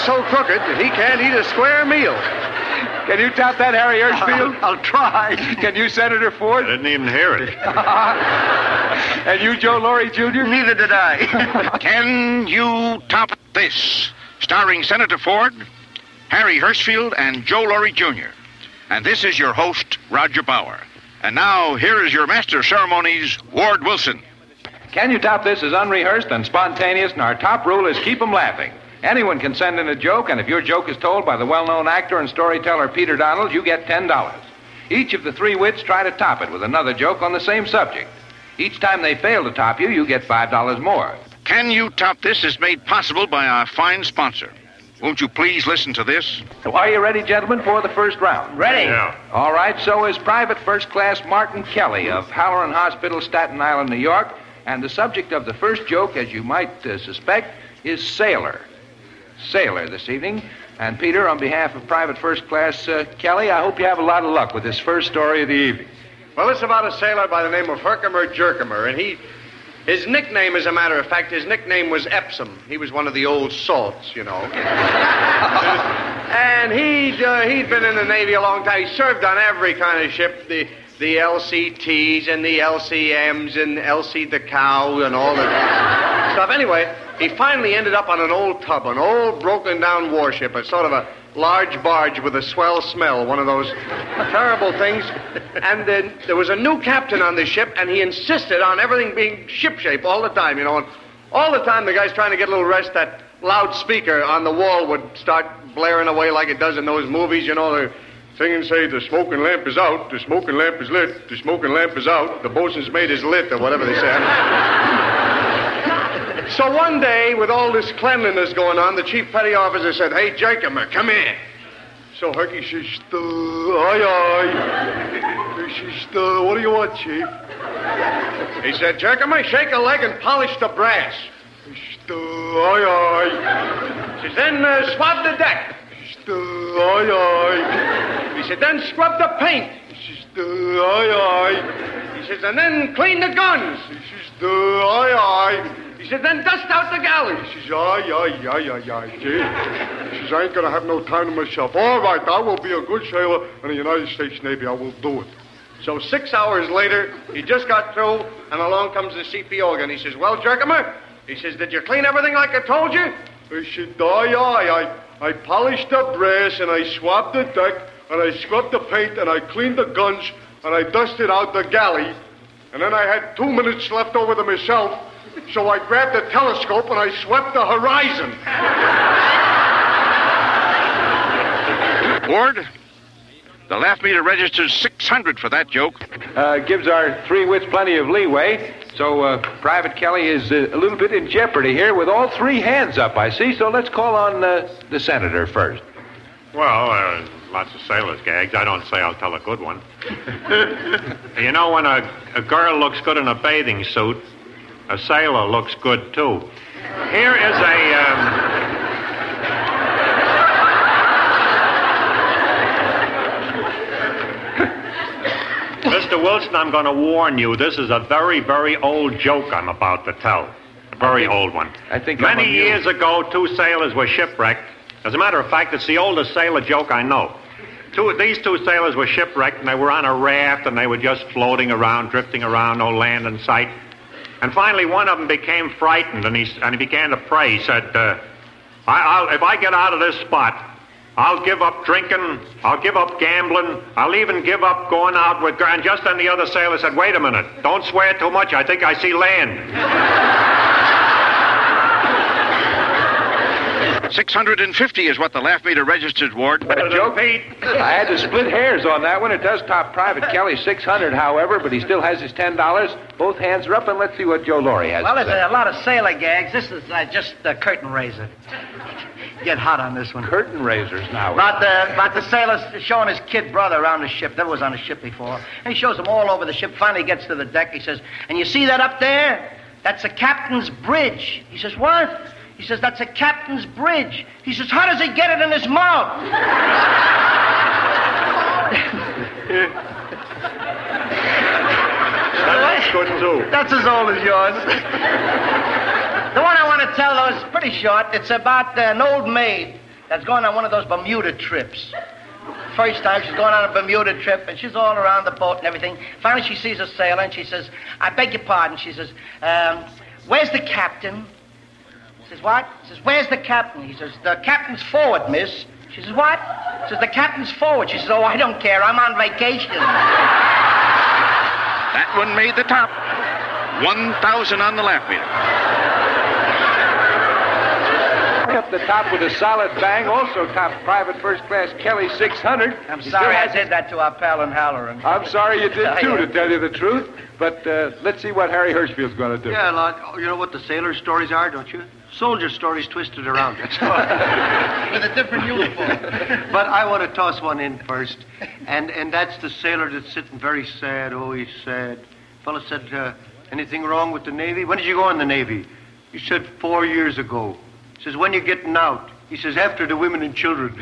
so crooked that he can't eat a square meal. Can you top that, Harry Hirschfield? I'll try. Can you, Senator Ford? I didn't even hear it. And you, Joe Laurie Jr.? Neither did I. Can you top this? Starring Senator Ford, Harry Hirschfield, and Joe Laurie Jr. And this is your host, Roger Bauer. And now, here is your master of ceremonies, Ward Wilson. Can You Top This is unrehearsed and spontaneous, and our top rule is keep 'em laughing. Anyone can send in a joke, and if your joke is told by the well-known actor and storyteller Peter Donald, you get $10. Each of the three wits try to top it with another joke on the same subject. Each time they fail to top you, you get $5 more. Can You Top This is made possible by our fine sponsor. Won't you please listen to this? So are you ready, gentlemen, for the first round? Ready. Yeah. All right, so is Private First Class Martin Kelly of Halloran Hospital, Staten Island, New York. And the subject of the first joke, as you might suspect, is Sailor. Sailor this evening. And Peter, on behalf of Private First Class Kelly, I hope you have a lot of luck with this first story of the evening. Well, it's about a sailor by the name of Herkimer Jerkimer, and his nickname, as a matter of fact, his nickname was Epsom. He was one of the old salts, you know. And he'd been in the Navy a long time. He served on every kind of ship, the LCTs and the LCMs and LC the Cow and all that stuff. Anyway, he finally ended up on an old tub, an old broken-down warship, a sort of a large barge with a swell smell, one of those terrible things. And then there was a new captain on the ship, and he insisted on everything being shipshape all the time, you know. And all the time the guy's trying to get a little rest, that loudspeaker on the wall would start blaring away like it does in those movies, you know. The sing and say, the smoking lamp is out, the smoking lamp is lit, the smoking lamp is out, the bosun's mate is lit, or whatever they say. So one day, with all this cleanliness going on, the chief petty officer said, "Hey, Jerkimer, come here." So Herky says, "Aye, aye." He says, "What do you want, Chief?" He said, "Jerkimer, shake a leg and polish the brass." He says, "Aye, aye." He says, "Then swab the deck." He says, "Aye, aye." He said, "Then scrub the paint." He says, "Aye, aye." He says, "And then clean the guns." He says, "Aye, aye." He said, "Then dust out the galley." He says, "Aye, aye, aye, aye, aye, gee." He says, "I ain't gonna have no time to myself." "All right, I will be a good sailor in the United States Navy. I will do it." So 6 hours later, he just got through, and along comes the CPO again. He says, "Well, Jerkimer," he says, "did you clean everything like I told you?" He said, "Aye, aye, I polished the brass, and I swabbed the deck, and I scrubbed the paint, and I cleaned the guns, and I dusted out the galley, and then I had 2 minutes left over to myself, so I grabbed the telescope and I swept the horizon." Ward, the laugh meter registers 600 for that joke. Gives our three wits plenty of leeway. So Private Kelly is a little bit in jeopardy here with all three hands up, I see. So let's call on the senator first. Well, lots of sailors' gags. I don't say I'll tell a good one. You know, when a girl looks good in a bathing suit, a sailor looks good, too. Here is Mr. Wilson, I'm going to warn you, this is a very, very old joke I'm about to tell. A very old one. I think Many years ago, 2 sailors were shipwrecked. As a matter of fact, it's the oldest sailor joke I know. These 2 sailors were shipwrecked, and they were on a raft, and they were just floating around, drifting around, no land in sight. And finally, one of them became frightened, and he began to pray. He said, if I get out of this spot, I'll give up drinking, I'll give up gambling, I'll even give up going out with girls. And just then the other sailor said, "Wait a minute, don't swear too much, I think I see land." 650 is what the laugh meter registered, Ward. Joke? I had to split hairs on that one. It does top Private Kelly 600, however, but he still has his $10. Both hands are up, and let's see what Joe Laurie has Well, to there's say. a lot of sailor gags. This is just a curtain raiser. Get hot on this one. Curtain raisers now. About the sailor showing his kid brother around the ship. Never was on a ship before. And he shows him all over the ship. Finally gets to the deck. He says, "And you see that up there? That's a captain's bridge." He says, "What?" He says, "That's a captain's bridge." He says, "How does he get it in his mouth?" That's good, too. That's as old as yours. The one I want to tell, though, is pretty short. It's about an old maid that's going on one of those Bermuda trips. First time she's going on a Bermuda trip, and she's all around the boat and everything. Finally, she sees a sailor, and she says, I beg your pardon. She says, where's the captain? He says, what? He says, where's the captain? He says, the captain's forward, miss. She says, what? He says, the captain's forward. She says, oh, I don't care. I'm on vacation. That one made the top. 1,000 on the laugh meter. Up the top with a solid bang, also topped Private First Class Kelly 600. I'm sorry I did that to our pal in Halloran. I'm sorry you did, too, to tell you the truth. But let's see what Harry Hirschfield's going to do. Yeah, lad, you know what the sailor stories are, don't you? Soldier stories twisted around. With a different uniform. But I want to toss one in first. And that's the sailor that's sitting very sad. Oh, he's sad. Fella said, anything wrong with the Navy? When did you go in the Navy? He said, 4 years ago. He says, when you getting out? He says, after the women and children.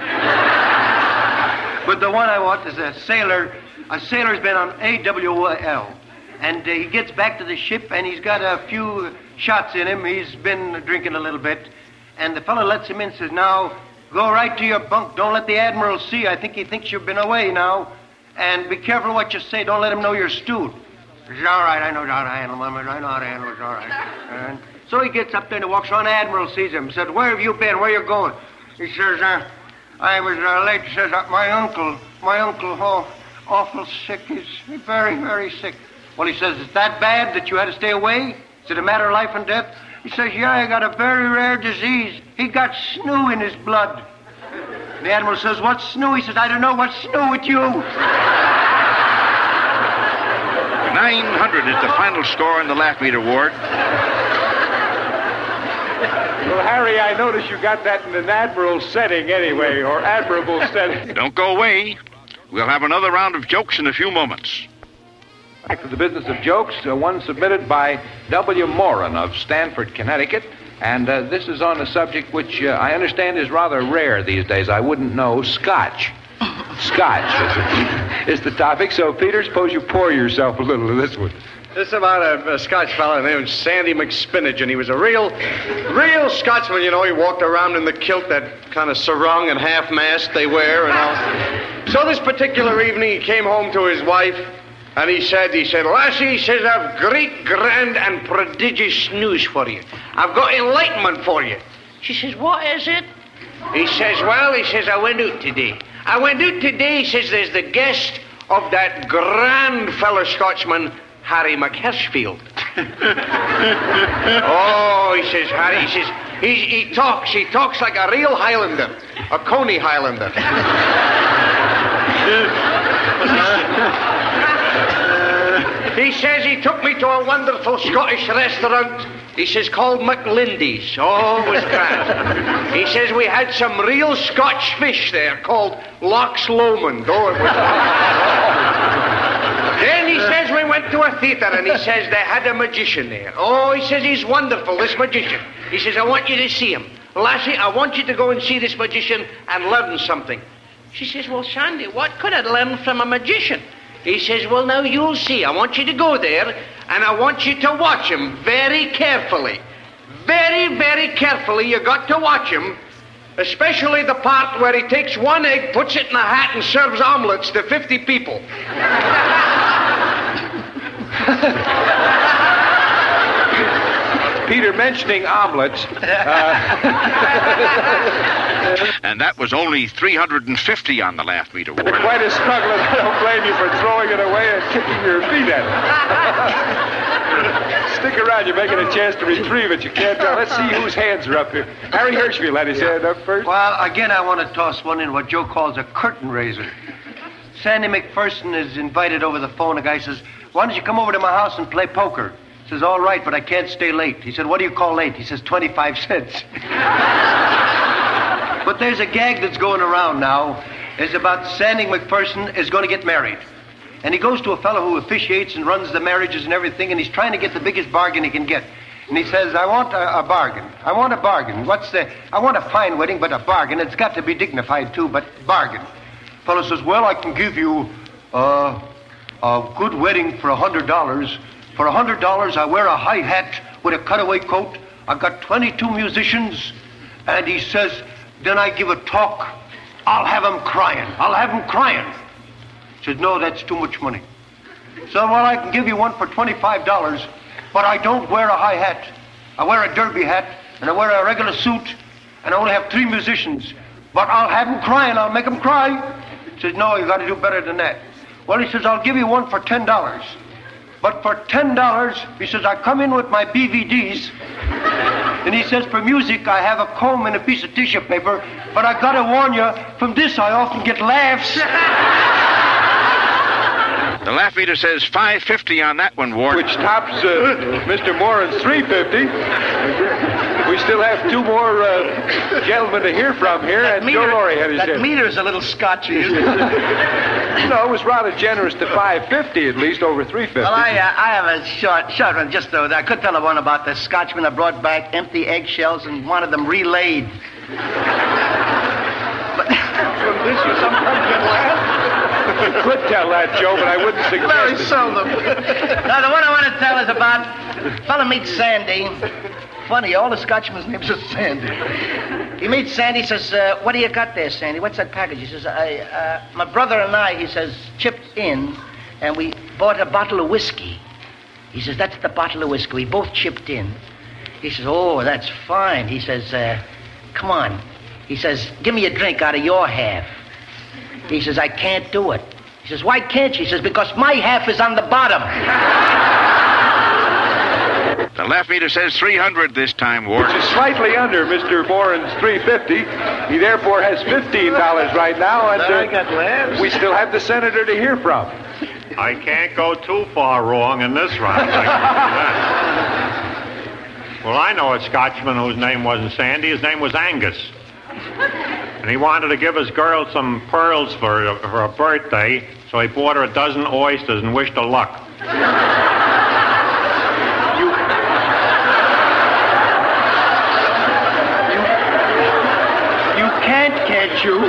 But the one I want is a sailor. A sailor's been on AWOL. And he gets back to the ship, and he's got a few shots in him. He's been drinking a little bit. And the fellow lets him in and says, now, go right to your bunk. Don't let the Admiral see. I think he thinks you've been away now. And be careful what you say. Don't let him know you're stewed. He says, all right, I know how to handle him. I know how to handle it. It's all right. And so he gets up there and walks around. The Admiral sees him. Said, where have you been? Where you going? He says, I was late. He says, my uncle, oh, awful sick. He's very, very sick. Well, he says, is that bad that you had to stay away? Is it a matter of life and death? He says, yeah, I got a very rare disease. He got snoo in his blood. The Admiral says, what's snoo? He says, I don't know. What's snoo with you? 900 is the final score in the laugh meter, Ward. Well, Harry, I notice you got that in an admiral setting anyway, or admirable setting. Don't go away. We'll have another round of jokes in a few moments. Back to the business of jokes, one submitted by W. Moran of Stamford, Connecticut. And this is on a subject which I understand is rather rare these days. I wouldn't know. Scotch. Scotch is the topic. So, Peter, suppose you pour yourself a little of this one. This is about a Scotch fella named Sandy McSpinach, and he was a real Scotsman, you know. He walked around in the kilt, that kind of sarong and half-mast they wear and all. So this particular evening, he came home to his wife, and he said, Lassie, he says, I've great, grand, and prodigious news for you. I've got enlightenment for you. She says, what is it? He says, well, he says, I went out today, he says, there's the guest of that grand fellow Scotsman, Harry McHirschfield. Oh, he says, Harry, he says, he talks like a real Highlander, a Coney Highlander. He says he took me to a wonderful Scottish restaurant, he says, called McLindy's. Oh, it was grand. He says we had some real Scotch fish there called Loch's Lomond. Oh, it was... Then he says we went to a theater, and he says they had a magician there. Oh, he says he's wonderful, this magician. He says, I want you to see him. Lassie, I want you to go and see this magician and learn something. She says, well, Sandy, what could I learn from a magician? He says, well, now you'll see. I want you to go there, and I want you to watch him very carefully. Very, very carefully, you got to watch him. Especially the part where he takes one egg, puts it in a hat, and serves omelets to 50 people. Peter, mentioning omelets. And that was only 350 on the laugh meter, Ward. Quite a struggle, and I don't blame you for throwing it away and kicking your feet at it. Stick around, you're making a chance to retrieve it. You can't tell. Let's see whose hands are up here. Harry Hirschfield had his hand up first. Well, again, I want to toss one in, what Joe calls a curtain raiser. Sandy McPherson is invited over the phone. The guy says, why don't you come over to my house and play poker? He says, all right, but I can't stay late. He said, what do you call late? He says, 25 cents. But there's a gag that's going around now. It's about Sandy McPherson is going to get married. And he goes to a fellow who officiates and runs the marriages and everything, and he's trying to get the biggest bargain he can get. And he says, I want a bargain. I want a bargain. I want a fine wedding, but a bargain. It's got to be dignified, too, but bargain. Fellow says, well, I can give you a good wedding for $100. For $100, I wear a high hat with a cutaway coat. I've got 22 musicians. And he says, Then I give a talk. I'll have 'em crying. I'll have 'em crying. Says, no, that's too much money. So, well, I can give you one for $25, but I don't wear a high hat. I wear a derby hat, and I wear a regular suit, and I only have 3 musicians. But I'll have 'em crying. I'll make 'em cry. Says, no, you got to do better than that. Well, he says, I'll give you one for $10. But for $10, he says, I come in with my BVDs, and he says, for music, I have a comb and a piece of tissue paper, but I gotta warn you, from this I often get laughs. The laugh meter says $5.50 on that one, Ward. Which tops Mr. Moran's $3.50. We still have 2 more gentlemen to hear from here, and Joe Laurie had his That hand. meter's a little scotchy, isn't it? No, it was rather generous to $5.50 at least, over $3.50. Well, I have a short one. Just I could tell one about the Scotchman that brought back empty eggshells and wanted them relayed. But from this, you sometimes get laughed. You could tell that, Joe, but I wouldn't suggest very it. seldom. Now, the one I want to tell is about a fellow meets Sandy. Funny, all the Scotchmen's names are Sandy. He meets Sandy, says, what do you got there, Sandy? What's that package? He says, my brother and I, he says, chipped in, and we bought a bottle of whiskey. He says, that's the bottle of whiskey. We both chipped in. He says, oh, that's fine. He says, come on. He says, give me a drink out of your half. He says, I can't do it. He says, why can't you? He says, because my half is on the bottom. The laugh meter says 300 this time, Ward. Which is slightly under Mr. Moran's $3.50. He therefore has $15 right now, and I got laughs. we still have the senator to hear from. I can't go too far wrong in this round. Well, I know a Scotchman whose name wasn't Sandy. His name was Angus. And he wanted to give his girl some pearls for her birthday, so he bought her a dozen oysters and wished her luck. Can't you?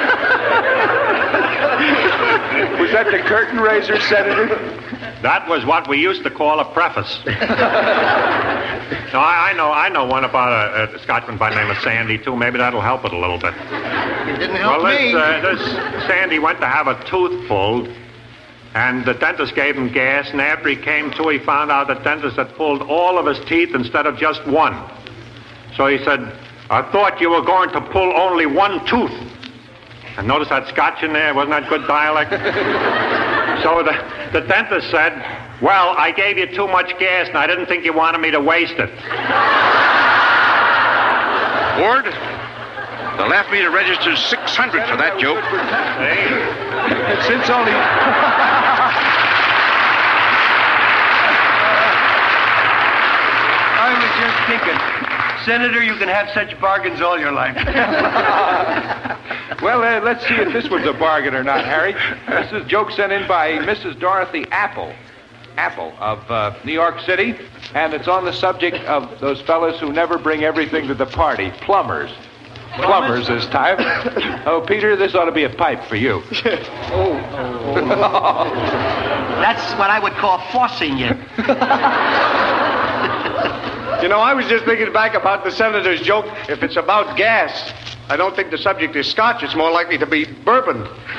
Was that the curtain raiser, Senator? That was what we used to call a preface. No, I know one about a Scotchman by the name of Sandy, too. Maybe that'll help it a little bit. It didn't help me. This Sandy went to have a tooth pulled, and the dentist gave him gas, and after he came to, he found out the dentist had pulled all of his teeth instead of just one. So he said, I thought you were going to pull only one tooth. And notice that Scotch in there? Wasn't that good dialect? So the dentist said, well, I gave you too much gas, and I didn't think you wanted me to waste it. Ward, the laugh meter registers 600 for that joke. Hey. And since only... I was just thinking, Senator, you can have such bargains all your life. Well, let's see if this was a bargain or not, Harry. This is a joke sent in by Mrs. Dorothy Apple of New York City, and it's on the subject of those fellas who never bring everything to the party, plumbers. Plumbers this time. Oh, Peter, this ought to be a pipe for you. That's what I would call forcing you. You know, I was just thinking back about the senator's joke. If it's about gas, I don't think the subject is Scotch. It's more likely to be bourbon.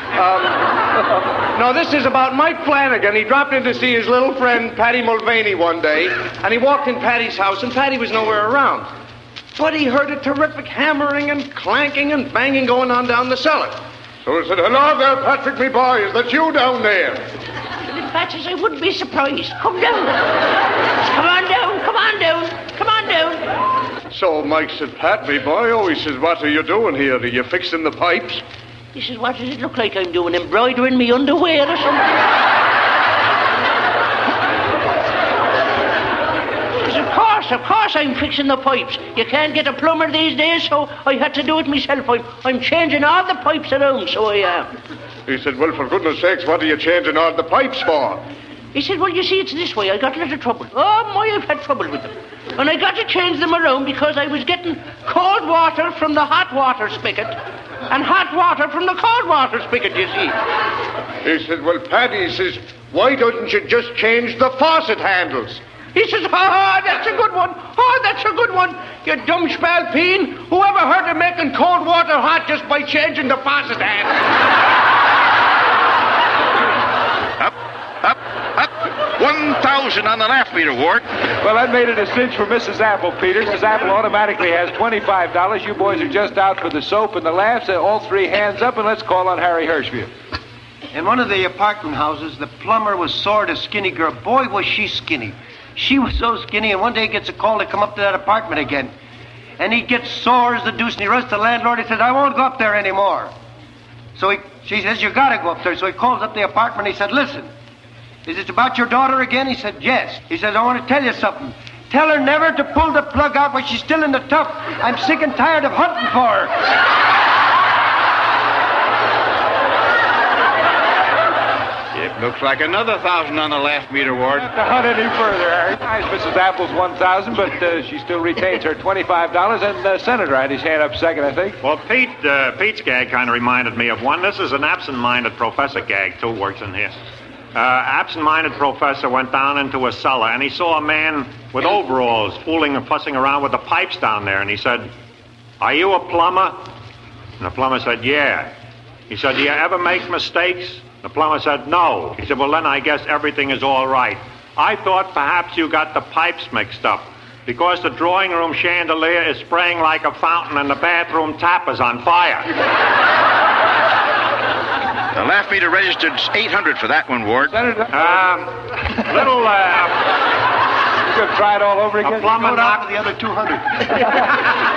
No, this is about Mike Flanagan. He dropped in to see his little friend, Patty Mulvaney, one day, and he walked in Patty's house, and Patty was nowhere around. But he heard a terrific hammering and clanking and banging going on down the cellar. So he said, hello there, Patrick, me boy. Is that you down there? Pat says, I wouldn't be surprised. Come down. Come on down, come on down, come on down. So Mike said, Pat, me boy. Oh, he says, what are you doing here? Are you fixing the pipes? He says, what does it look like I'm doing? Embroidering me underwear or something? He says, of course I'm fixing the pipes. You can't get a plumber these days, so I had to do it myself. I'm changing all the pipes around, so I am. He said, well, for goodness sakes, what are you changing all the pipes for? He said, well, you see, it's this way. I got a little trouble. Oh, my, I've had trouble with them. And I got to change them around because I was getting cold water from the hot water spigot and hot water from the cold water spigot, you see. He said, well, Paddy, he says, why don't you just change the faucet handles? He says, that's a good one. Oh, that's a good one. You dumb spalpeen. Whoever heard of making cold water hot just by changing the faucet hand? Up. 1,000 on the laugh meter, Ward. Well, that made it a cinch for Mrs. Apple, Peter. Mrs. Apple automatically has $25. You boys are just out for the soap and the laughs. All three hands up, and let's call on Harry Hirschfield. In one of the apartment houses, the plumber was sore to skinny girl. Boy, was she skinny. She was so skinny, and one day he gets a call to come up to that apartment again. And he gets sore as the deuce, and he runs to the landlord. He says, I won't go up there anymore. So she says, you got to go up there. So he calls up the apartment. He said, listen, is it about your daughter again? He said, yes. He said, I want to tell you something. Tell her never to pull the plug out while she's still in the tub. I'm sick and tired of hunting for her. It looks like another 1,000 on the laugh meter, Ward. Not to hunt any further, Harry. Nice, Mrs. Apple's 1,000, but she still retains her $25. And the Senator had his hand up second, I think. Well, Pete's gag kind of reminded me of one. This is an absent-minded professor gag, too, works in here. Absent-minded professor went down into a cellar, and he saw a man with overalls fooling and fussing around with the pipes down there, and he said, are you a plumber? And the plumber said, yeah. He said, do you ever make mistakes? The plumber said, no. He said, well, then I guess everything is all right. I thought perhaps you got the pipes mixed up because the drawing room chandelier is spraying like a fountain and the bathroom tap is on fire. The laugh meter registered 800 for that one, Ward. Senator, You could try it all over again. A plumber Go down to the other 200.